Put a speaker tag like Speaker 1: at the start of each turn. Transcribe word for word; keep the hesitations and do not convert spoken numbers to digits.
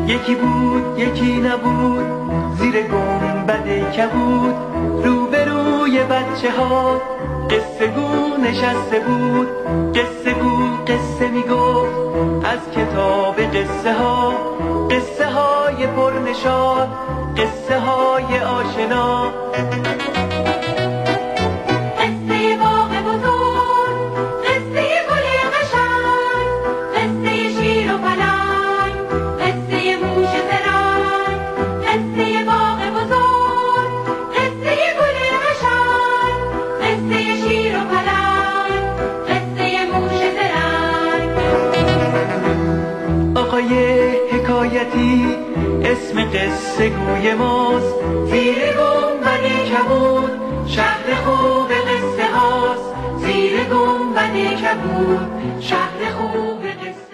Speaker 1: یکی بود یکی نبود زیر گنبد کبود، روبروی بچه ها قصه گو نشسته بود. قصه گو قصه میگفت از کتاب قصه ها، قصه های پرنشاط، قصه های آشنا. آقای حکایتی اسم قصه گوی ماست، زیر گنبد کبود شهر خوب قصه هاست. زیر گنبد کبود شهر خوب قصه